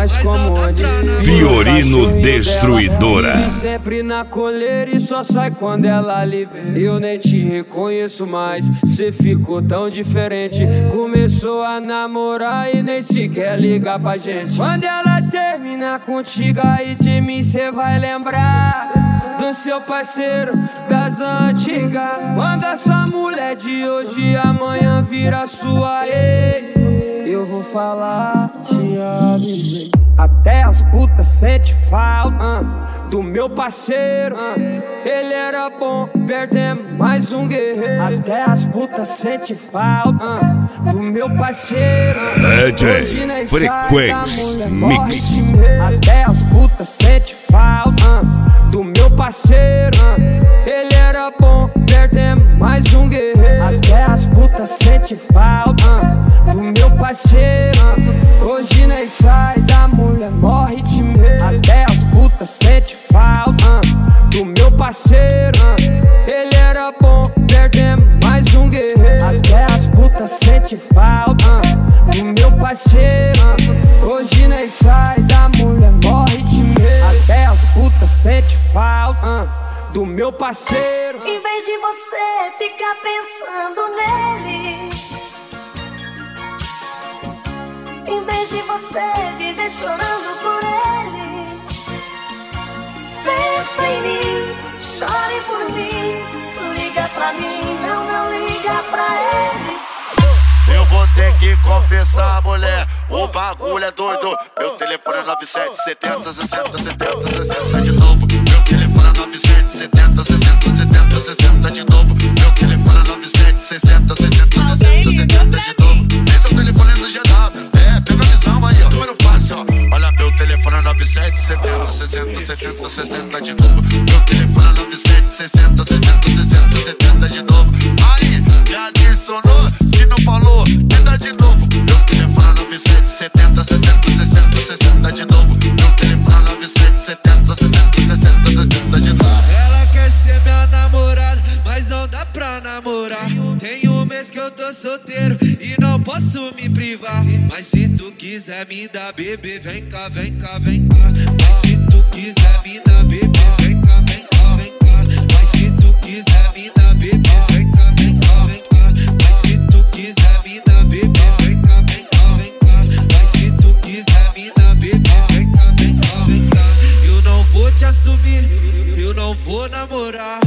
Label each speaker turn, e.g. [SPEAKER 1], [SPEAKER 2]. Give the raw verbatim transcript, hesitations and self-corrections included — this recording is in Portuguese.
[SPEAKER 1] mas como antes.
[SPEAKER 2] Fiorino Destruidora.
[SPEAKER 1] Sempre na coleira e só sai quando ela lhe vê. Eu nem te reconheço mais, cê ficou tão diferente. Começou a namorar e nem sequer liga pra gente. Quando ela terminar contigo, aí de mim cê vai lembrar do seu parceiro das antigas. Quando essa mulher de hoje amanhã vira sua ex, eu vou falar, te avisei. Até as putas sente falta uh, do meu parceiro, uh, ele era bom, perdemos mais um guerreiro. Até as putas sente falta uh, do meu parceiro, uh,
[SPEAKER 2] D J Frequência Mix.
[SPEAKER 1] Até as putas sente falta uh, do meu parceiro, uh, ele era bom, perdemos mais um guerreiro. Até as putas sente falta uh, do meu parceiro, uh, hoje nem sai da mulher, morre de medo. Até as putas sente falta uh, do meu parceiro, uh, ele era bom, perdemos mais um guerreiro. Até as putas sente falta uh, do meu parceiro, uh, hoje nem sai da mulher, morre de medo. Até as putas sente falta uh, do meu parceiro.
[SPEAKER 3] Em vez de você ficar pensando nele, em vez de você viver chorando por ele, pensa em mim, chore por mim, liga pra mim, não, não liga pra ele.
[SPEAKER 4] Eu vou ter que confessar, mulher, o bagulho é doido. Meu telefone é nove sete setenta sessenta setenta sessenta de novo. Meu telefone é nove sete setenta sessenta setenta sessenta de novo. Meu telefone é nove sete setenta setenta sessenta setenta de novo. Esse é o telefone do G W, é, pega a visão aí, ó, número fácil, ó. Olha, meu telefone é nove sete setenta sessenta setenta sessenta de novo. Meu telefone é nove sete setenta setenta sessenta setenta de novo. Aí, me adicionou, se não falou, tenta de novo. Meu telefone é nove sete setenta sessenta sessenta sessenta de novo. Meu telefone é nove sete setenta sessenta sessenta sessenta de novo.
[SPEAKER 5] Ela quer ser minha namorada, mas não dá pra namorar. Tem um mês que eu tô solteiro e não posso me privar. Mas se tu quiser me dar bebê, vem cá, vem cá, vem cá. Mas se tu quiser me dar bebê, vem cá, vem cá, vem cá. Mas se tu quiser me dar bebê, vem cá, vem cá, vem cá. Mas se tu quiser me dar bebê, vem cá, vem cá, vem cá. Mas se tu quiser me dar bebê, vem cá, vem cá, vem cá. Eu não vou te assumir, eu não vou namorar.